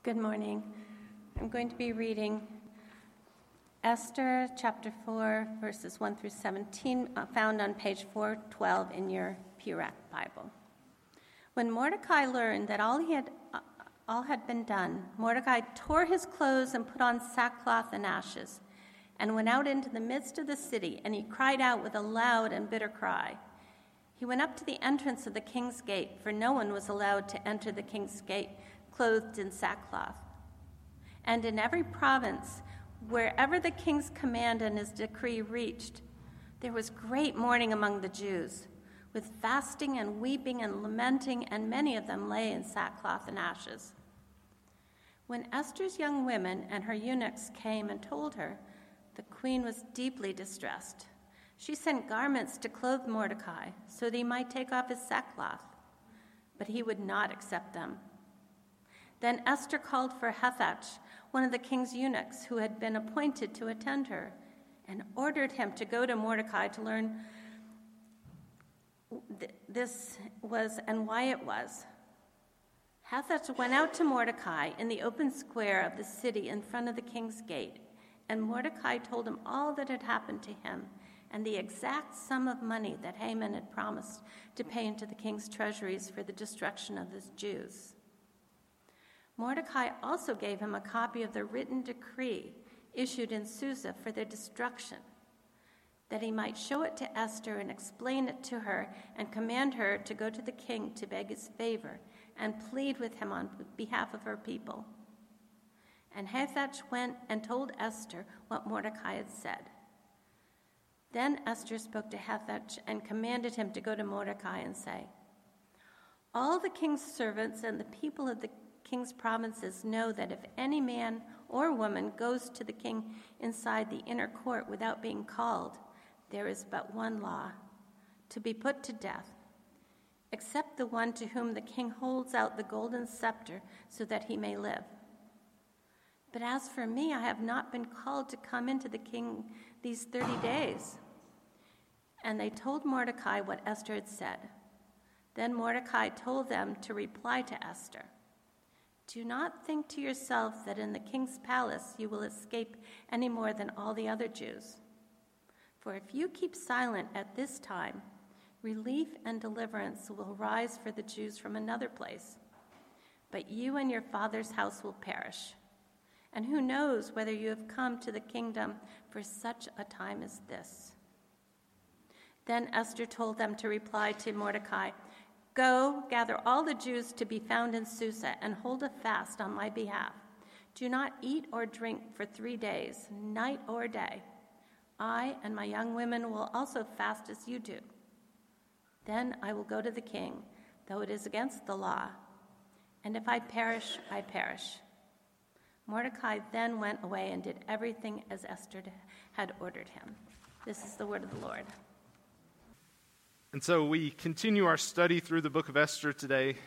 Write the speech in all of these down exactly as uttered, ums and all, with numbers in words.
Good morning. I'm going to be reading Esther chapter four, verses one through seventeen, uh, found on page four twelve in your Purek Bible. When Mordecai learned that all he had uh, all had been done, Mordecai tore his clothes and put on sackcloth and ashes, and went out into the midst of the city, and he cried out with a loud and bitter cry. He went up to the entrance of the king's gate, for no one was allowed to enter the king's gate clothed in sackcloth. And in every province, wherever the king's command and his decree reached, there was great mourning among the Jews, with fasting and weeping and lamenting, and many of them lay in sackcloth and ashes. When Esther's young women and her eunuchs came and told her, the queen was deeply distressed. She sent garments to clothe Mordecai so that he might take off his sackcloth, but he would not accept them. Then Esther called for Hathach, one of the king's eunuchs who had been appointed to attend her, and ordered him to go to Mordecai to learn th- this was and why it was. Hathach went out to Mordecai in the open square of the city in front of the king's gate, and Mordecai told him all that had happened to him and the exact sum of money that Haman had promised to pay into the king's treasuries for the destruction of the Jews. Mordecai also gave him a copy of the written decree issued in Susa for their destruction, that he might show it to Esther and explain it to her and command her to go to the king to beg his favor and plead with him on behalf of her people. And Hathach went and told Esther what Mordecai had said. Then Esther spoke to Hathach and commanded him to go to Mordecai and say, "All the king's servants and the people of the king's provinces know that if any man or woman goes to the king inside the inner court without being called, there is but one law, to be put to death, except the one to whom the king holds out the golden scepter so that he may live. But as for me, I have not been called to come into the king these thirty days." And they told Mordecai what Esther had said. Then Mordecai told them to reply to Esther, "Do not think to yourself that in the king's palace you will escape any more than all the other Jews. For if you keep silent at this time, relief and deliverance will rise for the Jews from another place. But you and your father's house will perish. And who knows whether you have come to the kingdom for such a time as this?" Then Esther told them to reply to Mordecai, "Go, gather all the Jews to be found in Susa and hold a fast on my behalf. Do not eat or drink for three days, night or day. I and my young women will also fast as you do. Then I will go to the king, though it is against the law. And if I perish, I perish." Mordecai then went away and did everything as Esther had ordered him. This is the word of the Lord. And so we continue our study through the book of Esther today.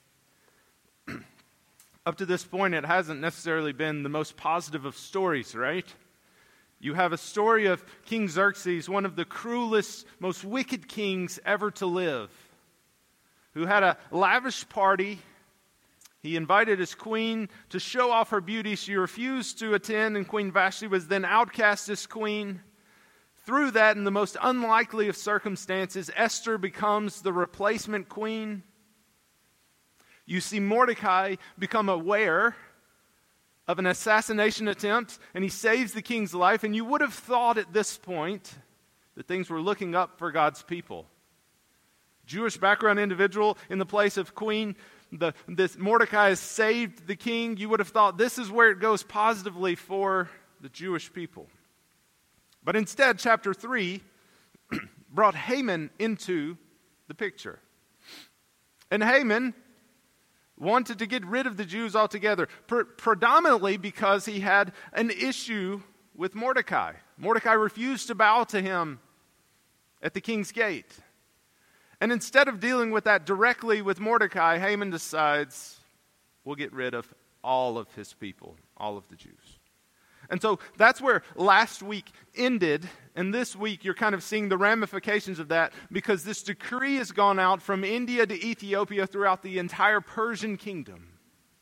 Up to this point, it hasn't necessarily been the most positive of stories, right? You have a story of King Xerxes, one of the cruelest, most wicked kings ever to live, who had a lavish party. He invited his queen to show off her beauty. She refused to attend, and Queen Vashti was then outcast as queen. Through that, in the most unlikely of circumstances, Esther becomes the replacement queen. You see Mordecai become aware of an assassination attempt, and he saves the king's life. And you would have thought at this point that things were looking up for God's people. Jewish background individual in the place of queen, the, this Mordecai has saved the king. You would have thought this is where it goes positively for the Jewish people. But instead, chapter three brought Haman into the picture. And Haman wanted to get rid of the Jews altogether, pre- predominantly because he had an issue with Mordecai. Mordecai refused to bow to him at the king's gate. And instead of dealing with that directly with Mordecai, Haman decides, we'll get rid of all of his people, all of the Jews. And so that's where last week ended, and this week you're kind of seeing the ramifications of that, because this decree has gone out from India to Ethiopia throughout the entire Persian kingdom.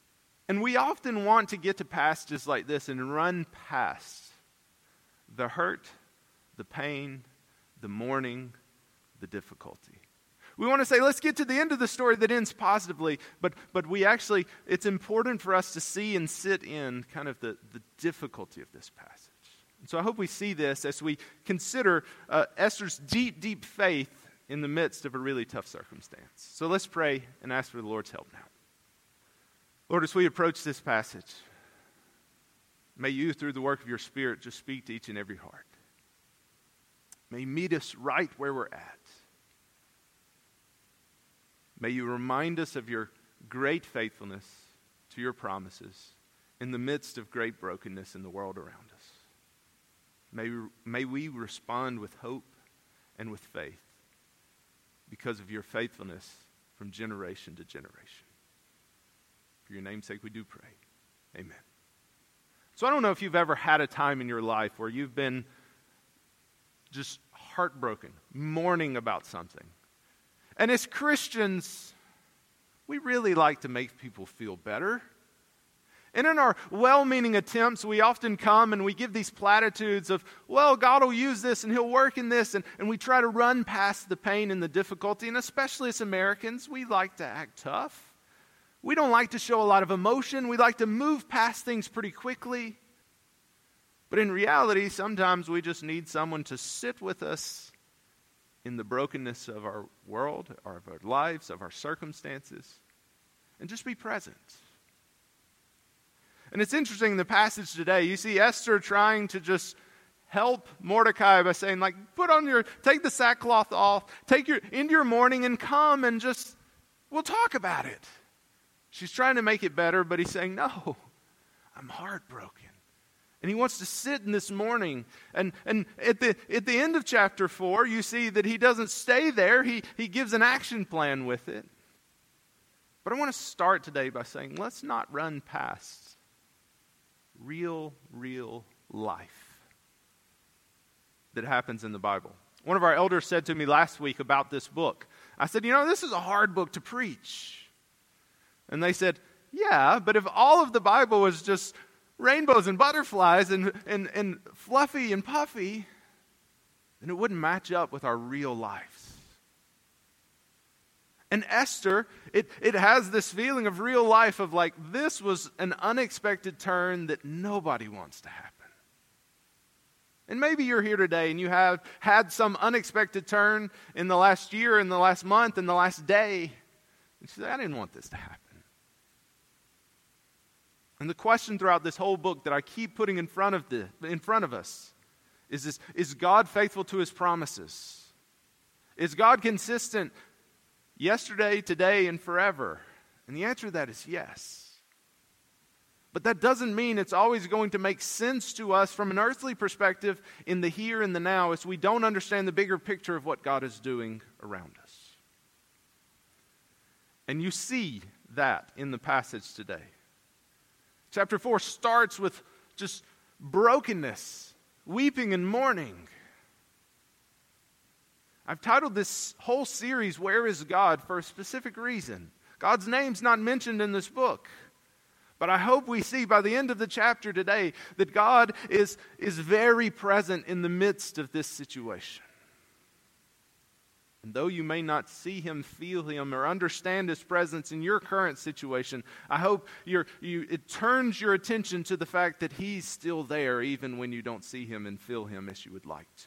And we often want to get to passages like this and run past the hurt, the pain, the mourning, the difficulty. We want to say, let's get to the end of the story that ends positively, but but we actually, it's important for us to see and sit in kind of the, the difficulty of this passage. And so I hope we see this as we consider uh, Esther's deep, deep faith in the midst of a really tough circumstance. So let's pray and ask for the Lord's help now. Lord, as we approach this passage, may you, through the work of your Spirit, just speak to each and every heart. May you meet us right where we're at. May you remind us of your great faithfulness to your promises in the midst of great brokenness in the world around us. May, may we respond with hope and with faith because of your faithfulness from generation to generation. For your name's sake we do pray. Amen. So I don't know if you've ever had a time in your life where you've been just heartbroken, mourning about something. And as Christians, we really like to make people feel better. And in our well-meaning attempts, we often come and we give these platitudes of, well, God will use this and he'll work in this. And, and we try to run past the pain and the difficulty. And especially as Americans, we like to act tough. We don't like to show a lot of emotion. We like to move past things pretty quickly. But in reality, sometimes we just need someone to sit with us in the brokenness of our world, or of our lives, of our circumstances, and just be present. And it's interesting in the passage today, you see Esther trying to just help Mordecai by saying, like, put on your, take the sackcloth off, take your, into your mourning and come and just, we'll talk about it. She's trying to make it better, but he's saying, no, I'm heartbroken. And he wants to sit in this mourning. And, and at the at the end of chapter four, you see that he doesn't stay there. He, he gives an action plan with it. But I want to start today by saying, let's not run past real, real life that happens in the Bible. One of our elders said to me last week about this book. I said, you know, this is a hard book to preach. And they said, yeah, but if all of the Bible was just rainbows and butterflies and, and, and fluffy and puffy, then it wouldn't match up with our real lives. And Esther, it, it has this feeling of real life of like, this was an unexpected turn that nobody wants to happen. And maybe you're here today and you have had some unexpected turn in the last year, in the last month, in the last day. And you say, I didn't want this to happen. And the question throughout this whole book that I keep putting in front of the in front of us is this: is God faithful to his promises? Is God consistent yesterday, today, and forever? And the answer to that is yes. But that doesn't mean it's always going to make sense to us from an earthly perspective in the here and the now, as we don't understand the bigger picture of what God is doing around us. And you see that in the passage today. Chapter four starts with just brokenness, weeping and mourning. I've titled this whole series, Where is God?, for a specific reason. God's name's not mentioned in this book. But I hope we see by the end of the chapter today that God is, is very present in the midst of this situation. And though you may not see him, feel him, or understand his presence in your current situation, I hope you're, you, it turns your attention to the fact that he's still there even when you don't see him and feel him as you would like to.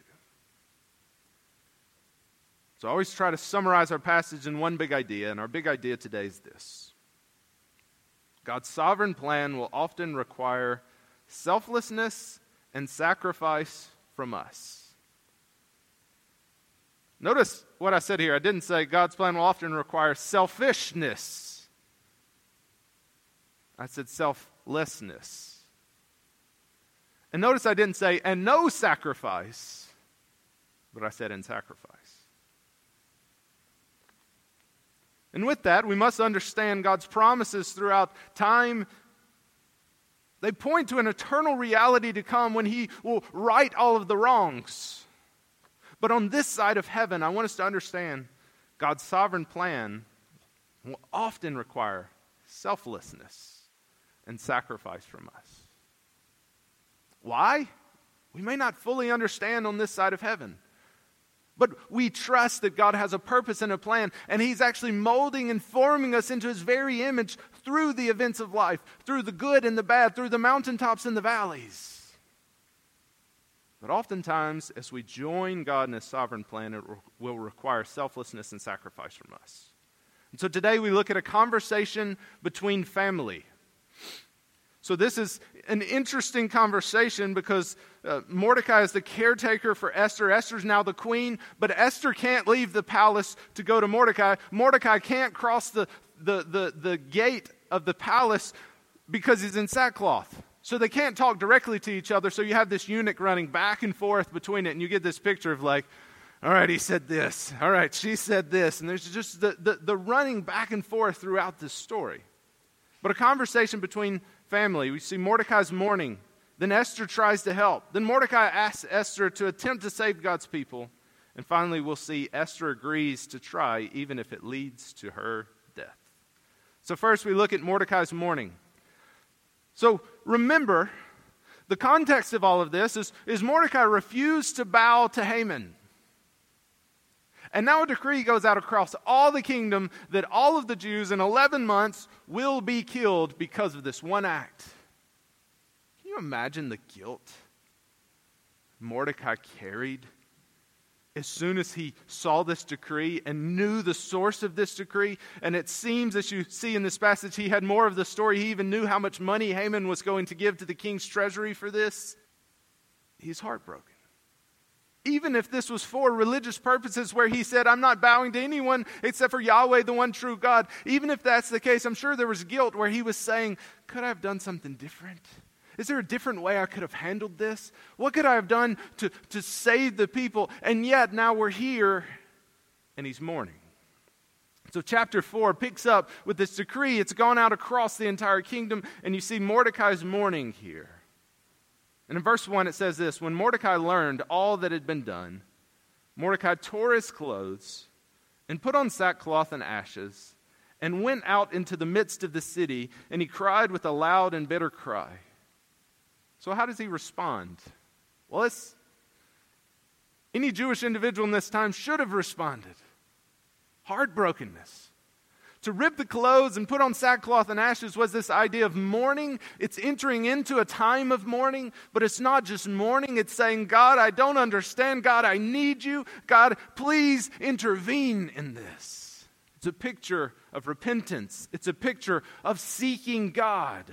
So I always try to summarize our passage in one big idea, and our big idea today is this: God's sovereign plan will often require selflessness and sacrifice from us. Notice what I said here. I didn't say God's plan will often require selfishness. I said selflessness. And notice I didn't say, and no sacrifice, but I said, and sacrifice. And with that, we must understand God's promises throughout time. They point to an eternal reality to come when he will right all of the wrongs. But on this side of heaven, I want us to understand God's sovereign plan will often require selflessness, and sacrifice from us. Why? We may not fully understand on this side of heaven. But we trust that God has a purpose and a plan, and He's actually molding and forming us into His very image through the events of life, through the good and the bad, through the mountaintops and the valleys. But oftentimes, as we join God in His sovereign plan, it will require selflessness and sacrifice from us. And so today we look at a conversation between family. So this is an interesting conversation because uh, Mordecai is the caretaker for Esther. Esther's now the queen, but Esther can't leave the palace to go to Mordecai. Mordecai can't cross the, the, the, the gate of the palace because he's in sackcloth. So they can't talk directly to each other, so you have this eunuch running back and forth between it, and you get this picture of like, all right, he said this. All right, she said this. And there's just the, the, the running back and forth throughout this story. But a conversation between family. We see Mordecai's mourning. Then Esther tries to help. Then Mordecai asks Esther to attempt to save God's people. And finally, we'll see Esther agrees to try, even if it leads to her death. So first, we look at Mordecai's mourning. So remember, the context of all of this is, is Mordecai refused to bow to Haman. And now a decree goes out across all the kingdom that all of the Jews in eleven months will be killed because of this one act. Can you imagine the guilt Mordecai carried as soon as he saw this decree and knew the source of this decree? And it seems, as you see in this passage, he had more of the story. He even knew how much money Haman was going to give to the king's treasury for this. He's heartbroken. Even if this was for religious purposes where he said, I'm not bowing to anyone except for Yahweh, the one true God. Even if that's the case, I'm sure there was guilt where he was saying, could I have done something different? Is there a different way I could have handled this? What could I have done to, to save the people? And yet now we're here and he's mourning. So chapter four picks up with this decree. It's gone out across the entire kingdom, and you see Mordecai's mourning here. And in verse one it says this, when Mordecai learned all that had been done, Mordecai tore his clothes and put on sackcloth and ashes and went out into the midst of the city, and he cried with a loud and bitter cry. So how does he respond? Well, it's, any Jewish individual in this time should have responded. Heartbrokenness. To rip the clothes and put on sackcloth and ashes was this idea of mourning. It's entering into a time of mourning, but it's not just mourning. It's saying, God, I don't understand. God, I need you. God, please intervene in this. It's a picture of repentance. It's a picture of seeking God.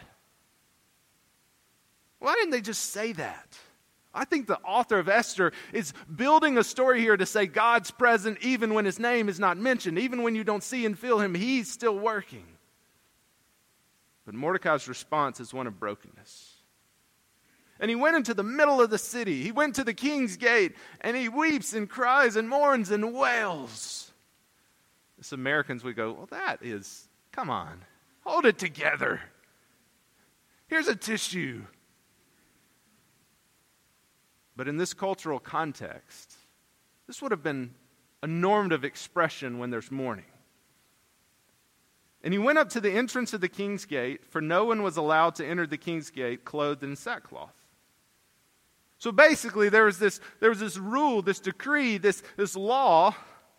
Why didn't they just say that? I think the author of Esther is building a story here to say God's present even when His name is not mentioned. Even when you don't see and feel Him, He's still working. But Mordecai's response is one of brokenness. And he went into the middle of the city. He went to the king's gate, and he weeps and cries and mourns and wails. As Americans, we go, well, that is, come on, hold it together. Here's a tissue. But in this cultural context, this would have been a normative expression when there's mourning. And he went up to the entrance of the king's gate, for no one was allowed to enter the king's gate clothed in sackcloth. So basically, there was this, there was this rule, this decree, this, this law,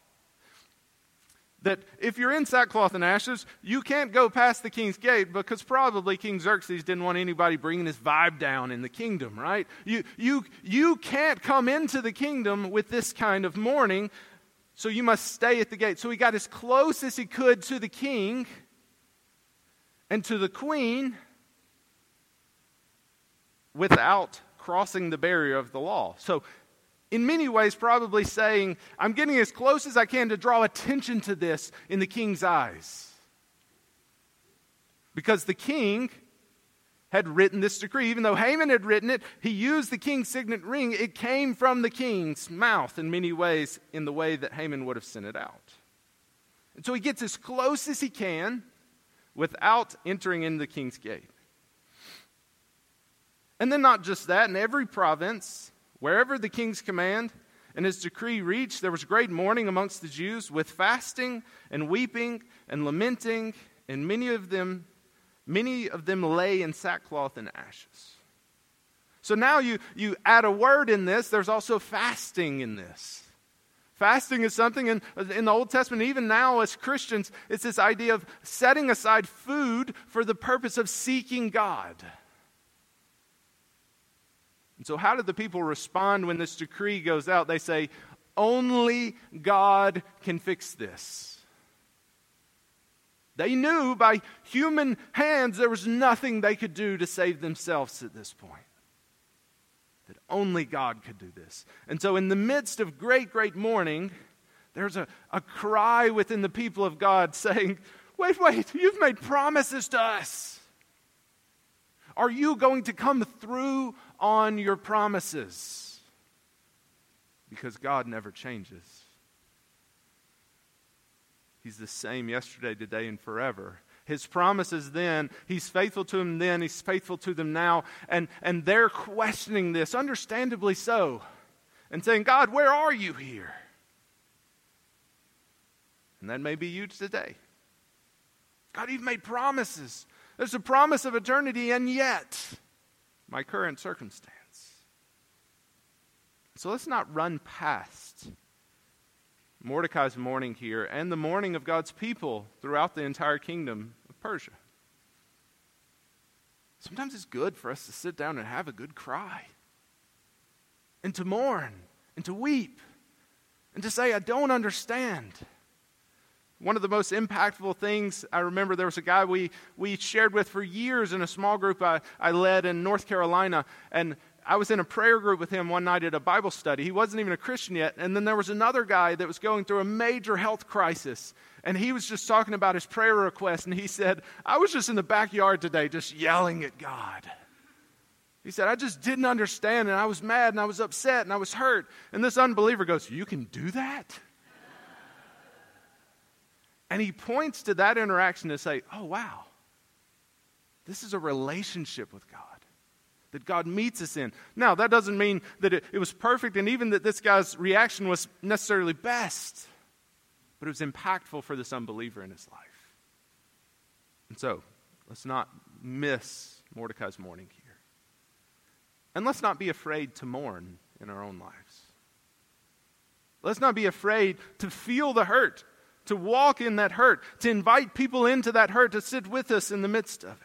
that if you're in sackcloth and ashes, you can't go past the king's gate, because probably King Xerxes didn't want anybody bringing this vibe down in the kingdom, right? You, you, you can't come into the kingdom with this kind of mourning, so you must stay at the gate. So he got as close as he could to the king and to the queen without crossing the barrier of the law. So in many ways, probably saying, I'm getting as close as I can to draw attention to this in the king's eyes. Because the king had written this decree. Even though Haman had written it, he used the king's signet ring. It came from the king's mouth in many ways, in the way that Haman would have sent it out. And so he gets as close as he can without entering into the king's gate. And then not just that, in every province, wherever the king's command and his decree reached, there was great mourning amongst the Jews, with fasting and weeping and lamenting, and many of them Many of them lay in sackcloth and ashes. So now you, you add a word in this. There's also fasting in this. Fasting is something in, in the Old Testament, even now as Christians, it's this idea of setting aside food for the purpose of seeking God. And so how did the people respond when this decree goes out? They say, only God can fix this. They knew by human hands there was nothing they could do to save themselves at this point. That only God could do this. And so in the midst of great, great mourning, there's a, a cry within the people of God saying, wait, wait, you've made promises to us. Are you going to come through on your promises? Because God never changes. He's the same yesterday, today, and forever. His promises then, He's faithful to them then, He's faithful to them now. And, and they're questioning this, understandably so, and saying, God, where are you here? And that may be you today. God, you've made promises. There's a promise of eternity, and yet, my current circumstance. So let's not run past Mordecai's mourning here and the mourning of God's people throughout the entire kingdom of Persia. Sometimes it's good for us to sit down and have a good cry, and to mourn, and to weep, and to say, I don't understand. One of the most impactful things, I remember there was a guy we, we shared with for years in a small group I, I led in North Carolina, and I was in a prayer group with him one night at a Bible study. He wasn't even a Christian yet. And then there was another guy that was going through a major health crisis. And he was just talking about his prayer request. And he said, I was just in the backyard today just yelling at God. He said, I just didn't understand. And I was mad and I was upset and I was hurt. And this unbeliever goes, you can do that? And he points to that interaction to say, oh, wow. This is a relationship with God that God meets us in. Now, that doesn't mean that it, it was perfect, and even that this guy's reaction was necessarily best, but it was impactful for this unbeliever in his life. And so, let's not miss Mordecai's mourning here. And let's not be afraid to mourn in our own lives. Let's not be afraid to feel the hurt, to walk in that hurt, to invite people into that hurt, to sit with us in the midst of it.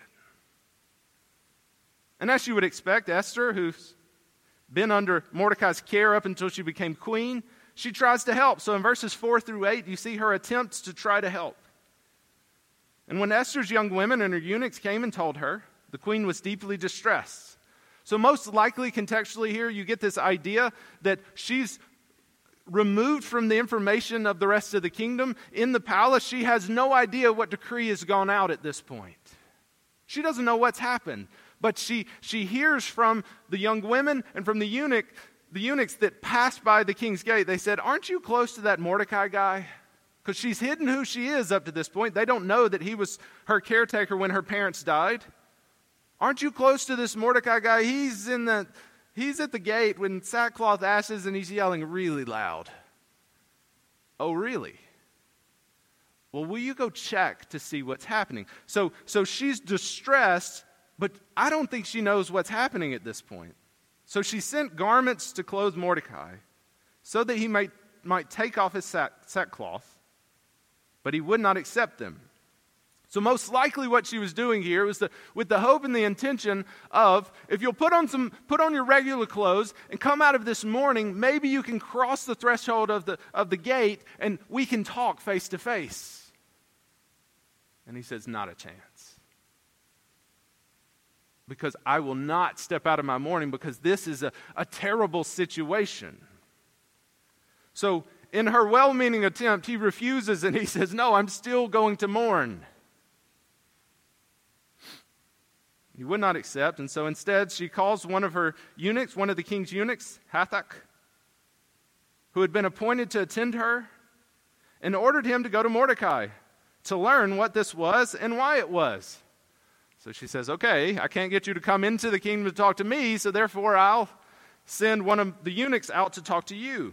And as you would expect, Esther, who's been under Mordecai's care up until she became queen, she tries to help. So in verses four through eight, you see her attempts to try to help. And when Esther's young women and her eunuchs came and told her, the queen was deeply distressed. So most likely, contextually here, you get this idea that she's removed from the information of the rest of the kingdom. In the palace, she has no idea what decree has gone out at this point. She doesn't know what's happened. But she, she hears from the young women and from the eunuch, the eunuchs that passed by the king's gate. They said, aren't you close to that Mordecai guy? Because she's hidden who she is up to this point. They don't know that he was her caretaker when her parents died. Aren't you close to this Mordecai guy? He's in the, he's at the gate with sackcloth ashes and he's yelling really loud. Oh, really? Well, will you go check to see what's happening? So, so she's distressed, but I don't think she knows what's happening at this point. So she sent garments to clothe Mordecai so that he might, might take off his sack, sackcloth, but he would not accept them. So most likely what she was doing here was the, with the hope and the intention of, if you'll put on some, put on your regular clothes and come out of this mourning, maybe you can cross the threshold of the, of the gate and we can talk face to face. And he says, not a chance. Because I will not step out of my mourning because this is a, a terrible situation. So in her well-meaning attempt, he refuses and he says, no, I'm still going to mourn. He would not accept, and so instead she calls one of her eunuchs, one of the king's eunuchs, Hathach, who had been appointed to attend her, and ordered him to go to Mordecai to learn what this was and why it was. So she says, okay, I can't get you to come into the kingdom to talk to me, so therefore I'll send one of the eunuchs out to talk to you.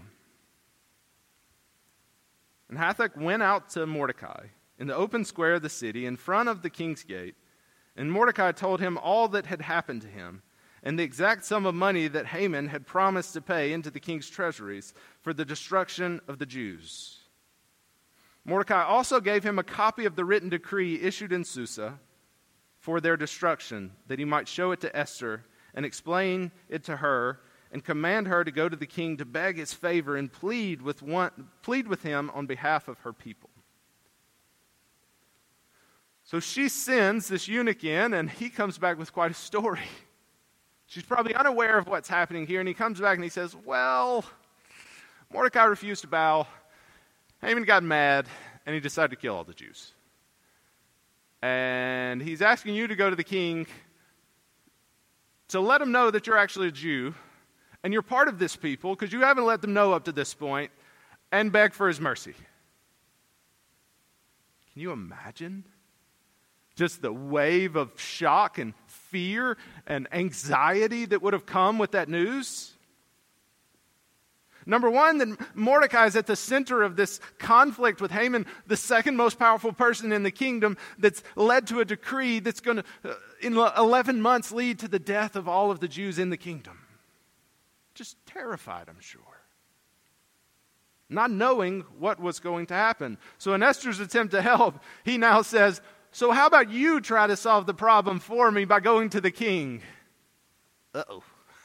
And Hathach went out to Mordecai in the open square of the city in front of the king's gate And Mordecai told him all that had happened to him, and the exact sum of money that Haman had promised to pay into the king's treasuries for the destruction of the Jews. Mordecai also gave him a copy of the written decree issued in Susa for their destruction, that he might show it to Esther and explain it to her, and command her to go to the king to beg his favor and plead with one, plead with him on behalf of her people. So she sends this eunuch in, and he comes back with quite a story. She's probably unaware of what's happening here, and he comes back and he says, well, Mordecai refused to bow. Haman got mad, and he decided to kill all the Jews. And he's asking you to go to the king to let him know that you're actually a Jew, and you're part of this people, because you haven't let them know up to this point, and beg for his mercy. Can you imagine just the wave of shock and fear and anxiety that would have come with that news? Number one, that Mordecai is at the center of this conflict with Haman, the second most powerful person in the kingdom, that's led to a decree that's going to, uh, in eleven months, lead to the death of all of the Jews in the kingdom. Just terrified, I'm sure. Not knowing what was going to happen. So in Esther's attempt to help, he now says, so how about you try to solve the problem for me by going to the king? Uh-oh.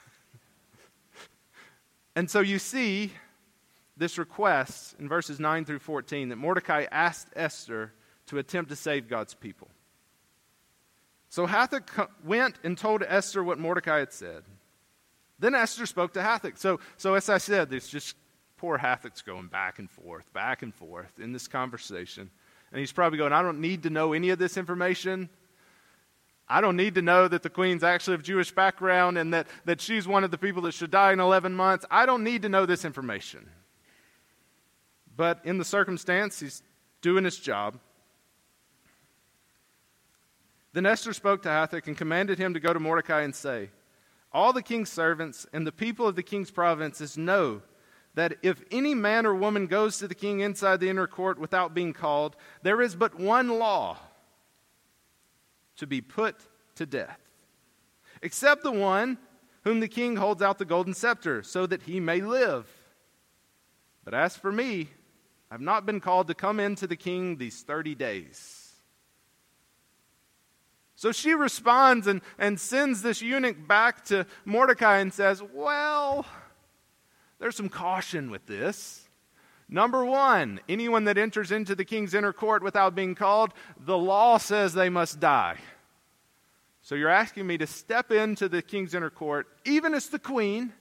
And so you see this request in verses nine through fourteen that Mordecai asked Esther to attempt to save God's people. So Hathach went and told Esther what Mordecai had said. Then Esther spoke to Hathach. So, so as I said, there's just poor Hathach's going back and forth, back and forth in this conversation. And he's probably going, I don't need to know any of this information. I don't need to know that the queen's actually of Jewish background and that, that she's one of the people that should die in eleven months. I don't need to know this information. But in the circumstance, he's doing his job. Then Esther spoke to Hathach and commanded him to go to Mordecai and say, all the king's servants and the people of the king's provinces know that if any man or woman goes to the king inside the inner court without being called, there is but one law: to be put to death, except the one whom the king holds out the golden scepter, so that he may live. But as for me, I have not been called to come in to the king these thirty days. So she responds and, and sends this eunuch back to Mordecai and says, well, there's some caution with this. Number one, anyone that enters into the king's inner court without being called, the law says they must die. So you're asking me to step into the king's inner court, even as the queen,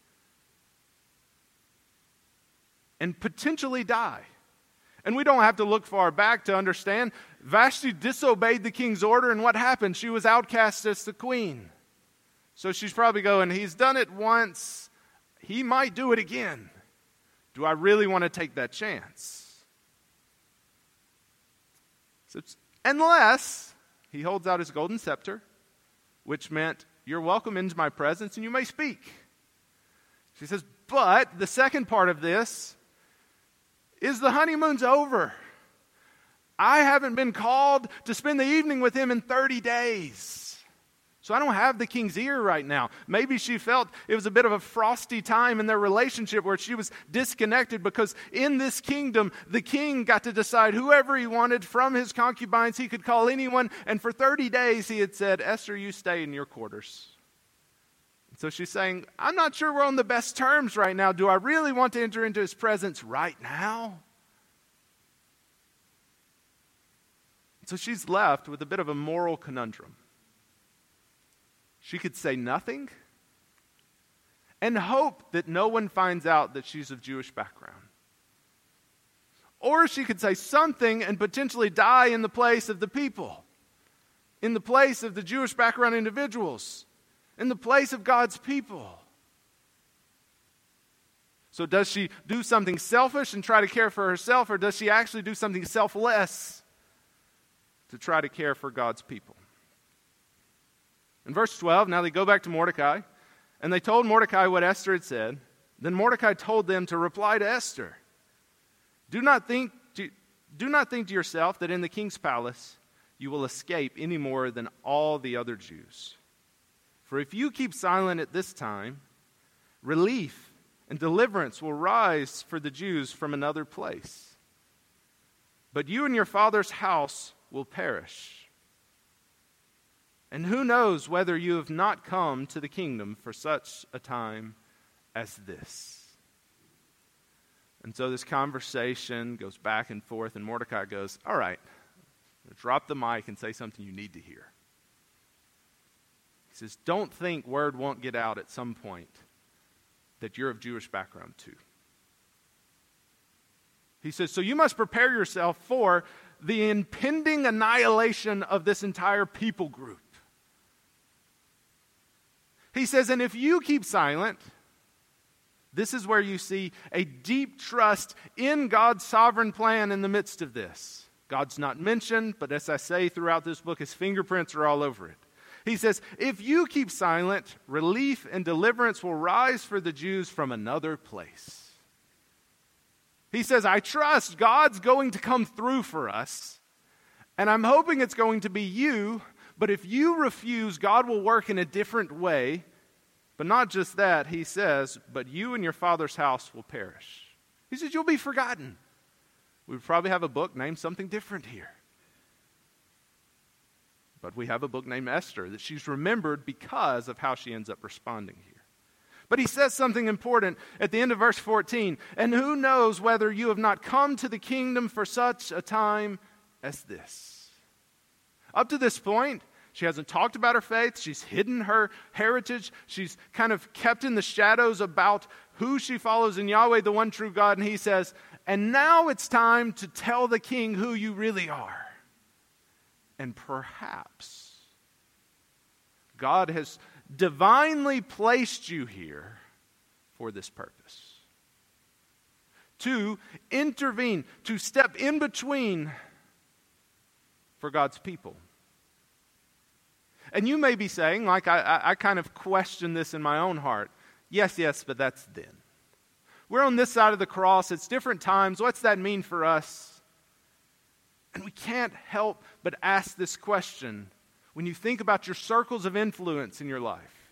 and potentially die. And we don't have to look far back to understand Vashti disobeyed the king's order, and what happened? She was outcast as the queen. So she's probably going, he's done it once, he might do it again. Do I really want to take that chance? So unless he holds out his golden scepter, which meant, you're welcome into my presence and you may speak. She says, but the second part of this is the honeymoon's over. I haven't been called to spend the evening with him in thirty days. So I don't have the king's ear right now. Maybe she felt it was a bit of a frosty time in their relationship where she was disconnected, because in this kingdom, the king got to decide whoever he wanted from his concubines. He could call anyone. And for thirty days, he had said, Esther, you stay in your quarters. So she's saying, I'm not sure we're on the best terms right now. Do I really want to enter into his presence right now? So she's left with a bit of a moral conundrum. She could say nothing and hope that no one finds out that she's of Jewish background. Or she could say something and potentially die in the place of the people, in the place of the Jewish background individuals, in the place of God's people. So does she do something selfish and try to care for herself, or does she actually do something selfless to try to care for God's people? In verse twelve, now they go back to Mordecai, and they told Mordecai what Esther had said. Then Mordecai told them to reply to Esther, Do not think to, do not think to yourself that in the king's palace you will escape any more than all the other Jews. For if you keep silent at this time, relief and deliverance will rise for the Jews from another place. But you and your father's house will perish. And who knows whether you have not come to the kingdom for such a time as this. And so this conversation goes back and forth, and Mordecai goes, all right, drop the mic and say something you need to hear. He says, don't think word won't get out at some point that you're of Jewish background too. He says, so you must prepare yourself for the impending annihilation of this entire people group. He says, and if you keep silent, this is where you see a deep trust in God's sovereign plan in the midst of this. God's not mentioned, but as I say throughout this book, his fingerprints are all over it. He says, if you keep silent, relief and deliverance will rise for the Jews from another place. He says, I trust God's going to come through for us, and I'm hoping it's going to be you, but if you refuse, God will work in a different way. But not just that, he says, but you and your father's house will perish. He says, you'll be forgotten. We would probably have a book named something different here. But we have a book named Esther that she's remembered because of how she ends up responding here. But he says something important at the end of verse fourteen. And who knows whether you have not come to the kingdom for such a time as this. Up to this point, she hasn't talked about her faith. She's hidden her heritage. She's kind of kept in the shadows about who she follows in Yahweh, the one true God. And he says, and now it's time to tell the king who you really are. And perhaps God has divinely placed you here for this purpose. To intervene, to step in between for God's people. And you may be saying, like I, I, I kind of question this in my own heart. Yes, yes, but that's then. We're on this side of the cross. It's different times. What's that mean for us? And we can't help but ask this question when you think about your circles of influence in your life.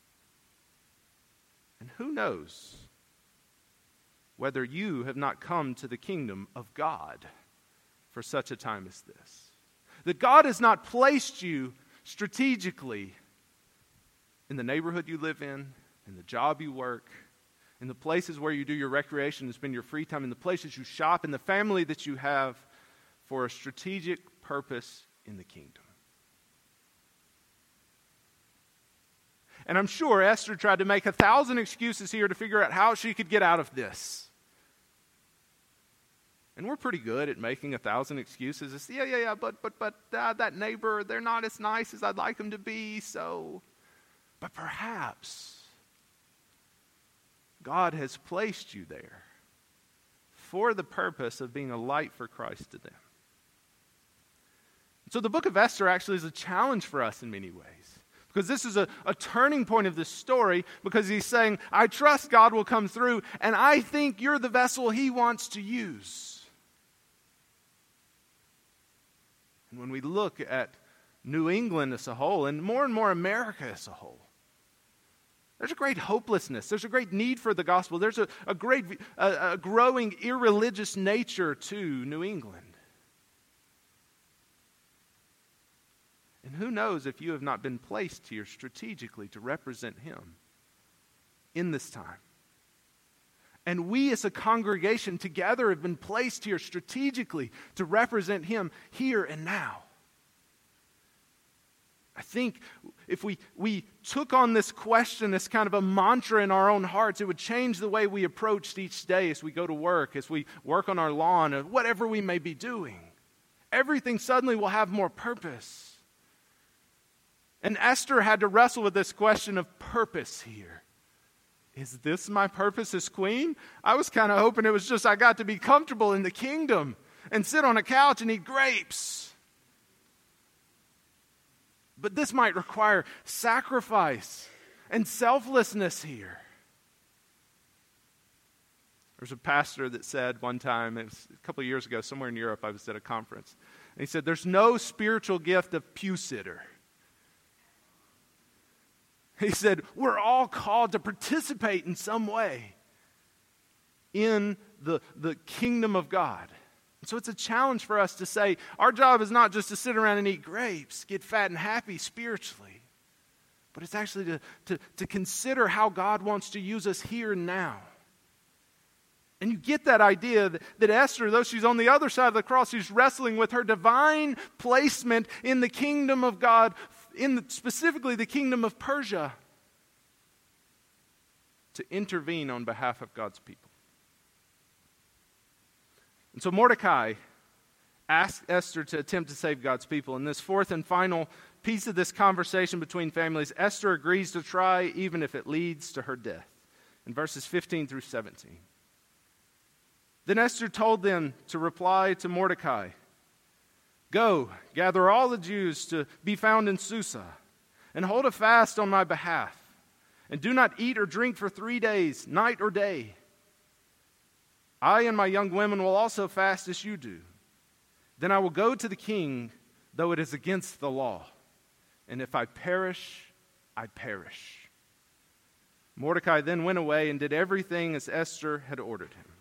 And who knows whether you have not come to the kingdom of God for such a time as this. That God has not placed you strategically in the neighborhood you live in, in the job you work, in the places where you do your recreation and spend your free time, in the places you shop, in the family that you have, for a strategic purpose in the kingdom. And I'm sure Esther tried to make a thousand excuses here to figure out how she could get out of this. And we're pretty good at making a thousand excuses. It's, yeah, yeah, yeah, but but but uh, that neighbor, they're not as nice as I'd like them to be, so. But perhaps God has placed you there for the purpose of being a light for Christ to them. So the book of Esther actually is a challenge for us in many ways. Because this is a, a turning point of this story, because he's saying, I trust God will come through, and I think you're the vessel he wants to use. And when we look at New England as a whole, and more and more America as a whole, there's a great hopelessness. There's a great need for the gospel. There's a, a great, a, a growing irreligious nature to New England. And who knows if you have not been placed here strategically to represent him in this time. And we as a congregation together have been placed here strategically to represent him here and now. I think if we, we took on this question, this kind of a mantra in our own hearts, it would change the way we approached each day as we go to work, as we work on our lawn, or whatever we may be doing. Everything suddenly will have more purpose. And Esther had to wrestle with this question of purpose here. Is this my purpose as queen? I was kind of hoping it was just I got to be comfortable in the kingdom and sit on a couch and eat grapes. But this might require sacrifice and selflessness here. There's a pastor that said one time, it was a couple of years ago, somewhere in Europe, I was at a conference, he said, there's no spiritual gift of pew sitter. He said, we're all called to participate in some way in the, the kingdom of God. So it's a challenge for us to say, our job is not just to sit around and eat grapes, get fat and happy spiritually, but it's actually to, to, to consider how God wants to use us here and now. And you get that idea that, that Esther, though she's on the other side of the cross, she's wrestling with her divine placement in the kingdom of God, in the, specifically the kingdom of Persia, to intervene on behalf of God's people. And so Mordecai asked Esther to attempt to save God's people. In this fourth and final piece of this conversation between families, Esther agrees to try even if it leads to her death. In verses fifteen through seventeen. Then Esther told them to reply to Mordecai, "Go, gather all the Jews to be found in Susa, and hold a fast on my behalf, and do not eat or drink for three days, night or day. I and my young women will also fast as you do. Then I will go to the king, though it is against the law. And if I perish, I perish." Mordecai then went away and did everything as Esther had ordered him.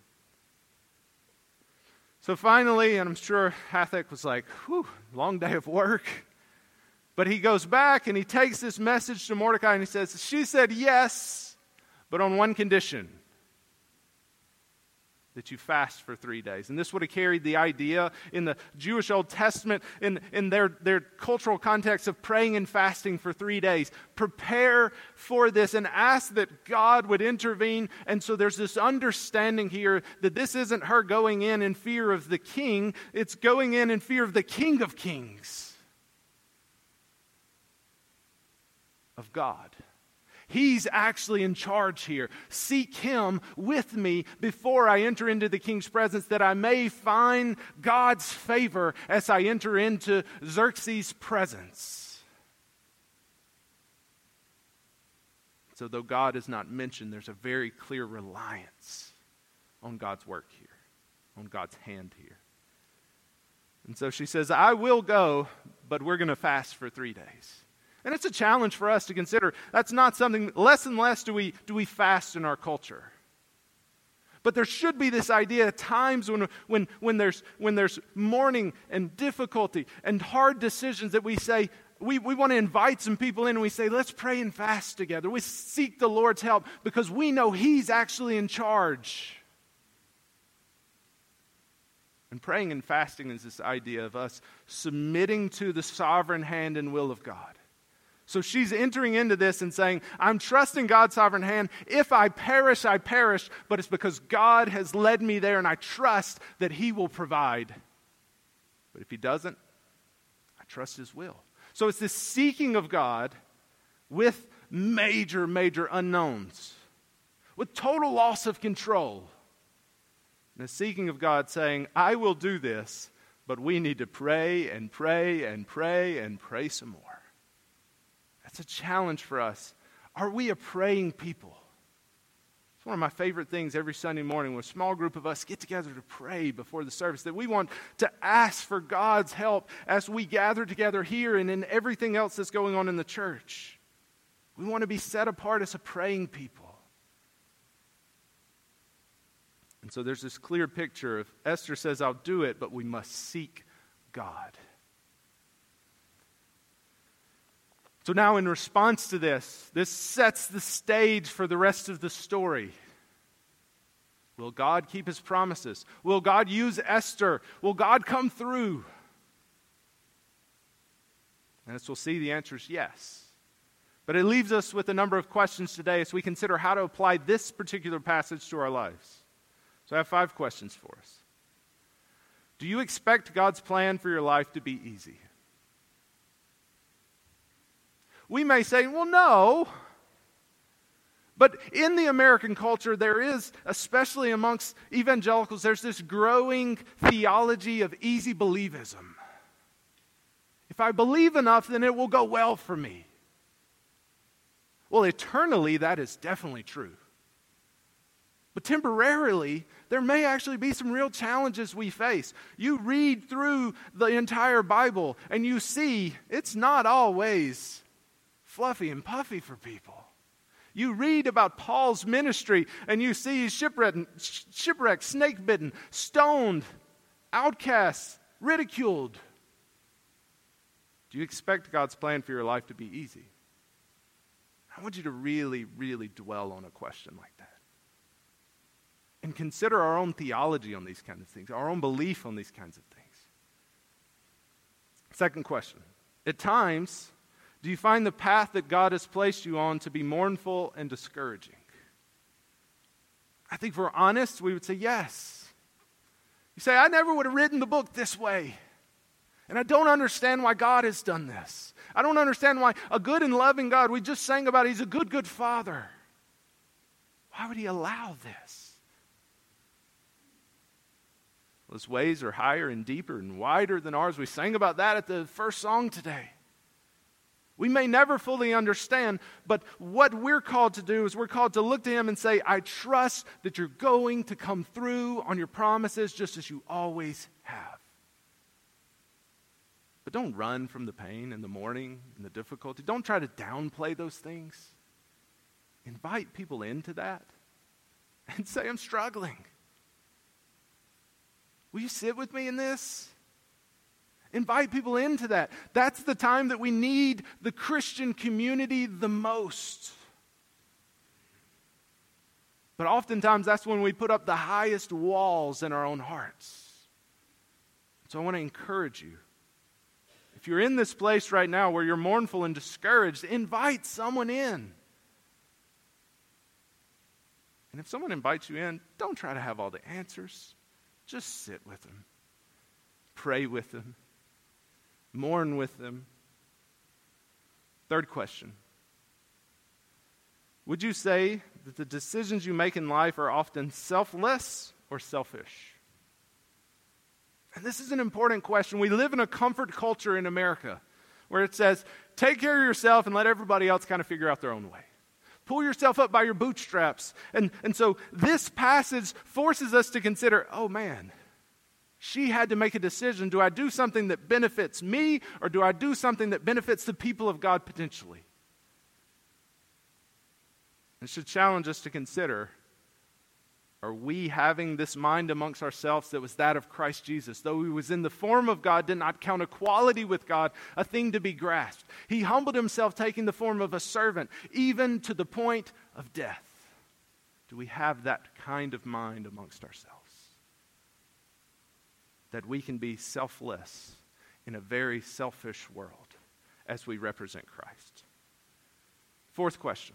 So finally, and I'm sure Hathach was like, whew, long day of work. But he goes back and he takes this message to Mordecai and he says, she said yes, but on one condition: that you fast for three days. And this would have carried the idea in the Jewish Old Testament, in, in their, their cultural context of praying and fasting for three days. Prepare for this and ask that God would intervene. And so there's this understanding here that this isn't her going in in fear of the king. It's going in in fear of the King of Kings, of God. He's actually in charge here. Seek him with me before I enter into the king's presence, that I may find God's favor as I enter into Xerxes' presence. So though God is not mentioned, there's a very clear reliance on God's work here, on God's hand here. And so she says, I will go, but we're going to fast for three days. And it's a challenge for us to consider. That's not something, less and less do we, do we fast in our culture. But there should be this idea at times when, when, when, there's, when there's mourning and difficulty and hard decisions that we say, we, we want to invite some people in and we say, let's pray and fast together. We seek the Lord's help because we know He's actually in charge. And praying and fasting is this idea of us submitting to the sovereign hand and will of God. So she's entering into this and saying, I'm trusting God's sovereign hand. If I perish, I perish, but it's because God has led me there and I trust that He will provide. But if He doesn't, I trust His will. So it's this seeking of God with major, major unknowns, with total loss of control. And the seeking of God saying, I will do this, but we need to pray and pray and pray and pray some more. That's a challenge for us. Are we a praying people? It's one of my favorite things every Sunday morning when a small group of us get together to pray before the service, that we want to ask for God's help as we gather together here and in everything else that's going on in the church. We want to be set apart as a praying people. And so there's this clear picture of Esther says, I'll do it, but we must seek God. So now in response to this, this sets the stage for the rest of the story. Will God keep His promises? Will God use Esther? Will God come through? And as we'll see, the answer is yes. But it leaves us with a number of questions today as we consider how to apply this particular passage to our lives. So I have five questions for us. Do you expect God's plan for your life to be easy? We may say, well, no. But in the American culture, there is, especially amongst evangelicals, there's this growing theology of easy believism. If I believe enough, then it will go well for me. Well, eternally, that is definitely true. But temporarily, there may actually be some real challenges we face. You read through the entire Bible and you see it's not always fluffy and puffy for people. You read about Paul's ministry and you see he's shipwrecked, shipwrecked, snake-bitten, stoned, outcast, ridiculed. Do you expect God's plan for your life to be easy? I want you to really, really dwell on a question like that. And consider our own theology on these kinds of things, our own belief on these kinds of things. Second question. At times, do you find the path that God has placed you on to be mournful and discouraging? I think if we're honest, we would say yes. You say, I never would have written the book this way. And I don't understand why God has done this. I don't understand why a good and loving God, we just sang about He's a good, good Father. Why would He allow this? Well, His ways are higher and deeper and wider than ours. We sang about that at the first song today. We may never fully understand, but what we're called to do is we're called to look to Him and say, I trust that you're going to come through on your promises just as you always have. But don't run from the pain and the mourning and the difficulty. Don't try to downplay those things. Invite people into that and say, I'm struggling. Will you sit with me in this? Invite people into that. That's the time that we need the Christian community the most. But oftentimes that's when we put up the highest walls in our own hearts. So I want to encourage you. If you're in this place right now where you're mournful and discouraged, invite someone in. And if someone invites you in, don't try to have all the answers. Just sit with them. Pray with them. Mourn with them. Third question. Would you say that the decisions you make in life are often selfless or selfish? And this is an important question. We live in a comfort culture in America where it says, take care of yourself and let everybody else kind of figure out their own way. Pull yourself up by your bootstraps. And, and so this passage forces us to consider, oh man, she had to make a decision. Do I do something that benefits me or do I do something that benefits the people of God potentially? It should challenge us to consider, are we having this mind amongst ourselves that was that of Christ Jesus? Though He was in the form of God, did not count equality with God a thing to be grasped. He humbled Himself, taking the form of a servant, even to the point of death. Do we have that kind of mind amongst ourselves? That we can be selfless in a very selfish world as we represent Christ. Fourth question.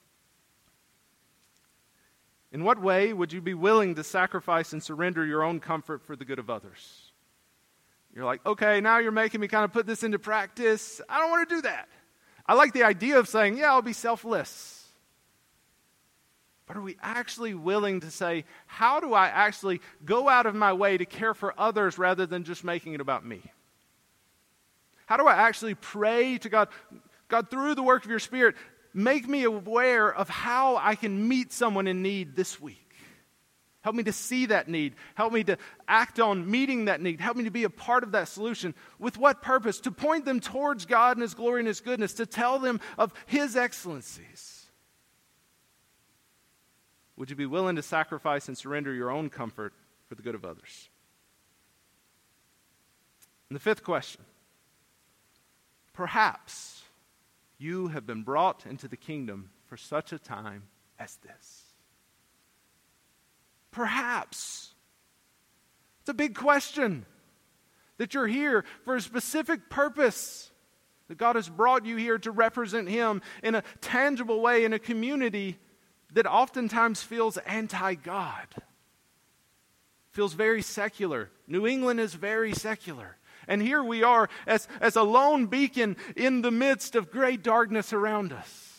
In what way would you be willing to sacrifice and surrender your own comfort for the good of others? You're like, okay, now you're making me kind of put this into practice. I don't want to do that. I like the idea of saying, yeah, I'll be selfless. But are we actually willing to say, how do I actually go out of my way to care for others rather than just making it about me? How do I actually pray to God, God, through the work of your Spirit, make me aware of how I can meet someone in need this week. Help me to see that need. Help me to act on meeting that need. Help me to be a part of that solution. With what purpose? To point them towards God and His glory and His goodness. To tell them of His excellencies. Would you be willing to sacrifice and surrender your own comfort for the good of others? And the fifth question. Perhaps you have been brought into the kingdom for such a time as this. Perhaps. It's a big question. That you're here for a specific purpose. That God has brought you here to represent Him in a tangible way in a community that oftentimes feels anti-God. Feels very secular. New England is very secular. And here we are as, as a lone beacon in the midst of great darkness around us.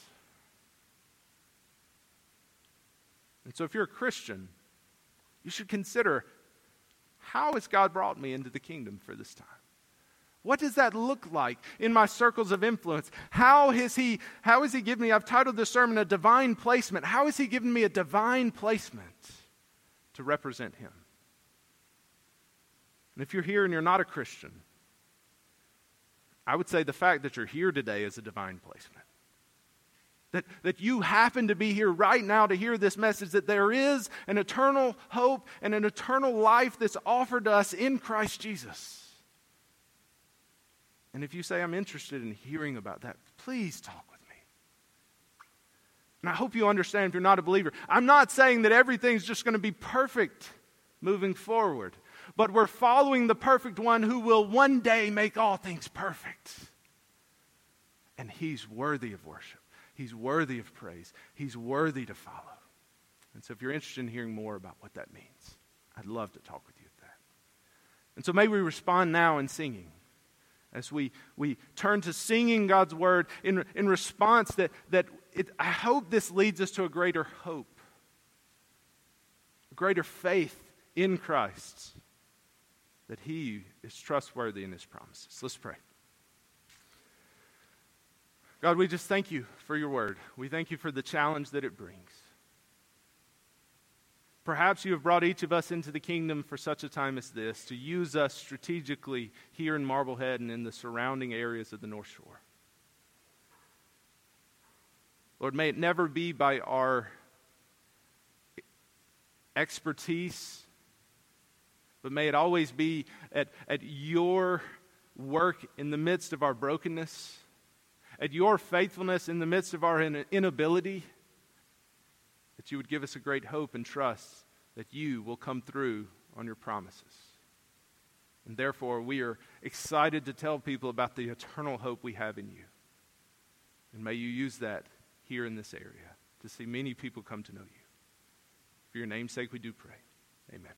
And so if you're a Christian, you should consider, how has God brought me into the kingdom for this time? What does that look like in my circles of influence? How has He, how has He given me, I've titled this sermon, A Divine Placement. How has He given me a divine placement? to represent Him. And if you're here and you're not a Christian, I would say the fact that you're here today is a divine placement. That, that you happen to be here right now to hear this message, that there is an eternal hope and an eternal life that's offered to us in Christ Jesus. And if you say, I'm interested in hearing about that, please talk with me. And I hope you understand if you're not a believer. I'm not saying that everything's just going to be perfect moving forward, but we're following the perfect one who will one day make all things perfect. And He's worthy of worship. He's worthy of praise. He's worthy to follow. And so if you're interested in hearing more about what that means, I'd love to talk with you at that. And so may we respond now in singing. As we, we turn to singing God's word in, in response that, that it, I hope this leads us to a greater hope, a greater faith in Christ, that He is trustworthy in His promises. Let's pray. God, we just thank You for Your word. We thank You for the challenge that it brings. Perhaps You have brought each of us into the kingdom for such a time as this, to use us strategically here in Marblehead and in the surrounding areas of the North Shore. Lord, may it never be by our expertise, but may it always be at, at Your work in the midst of our brokenness, at Your faithfulness in the midst of our inability, that You would give us a great hope and trust that You will come through on Your promises. And therefore, we are excited to tell people about the eternal hope we have in You. And may You use that here in this area to see many people come to know You. For Your name's sake, we do pray. Amen.